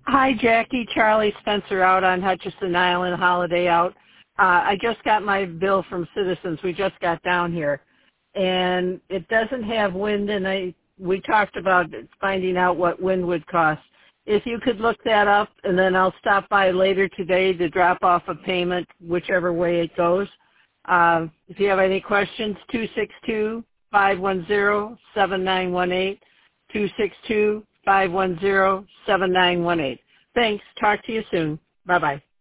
Hi, Jackie. Charlie Spencer out on Hutchinson Island, Holiday Out. I just got my bill from Citizens. We just got down here. And it doesn't have wind, and we talked about finding out what wind would cost. If you could look that up, and then I'll stop by later today to drop off a payment, whichever way it goes. If you have any questions, 262-510-7918, 262-510-7918. Thanks. Talk to you soon. Bye-bye.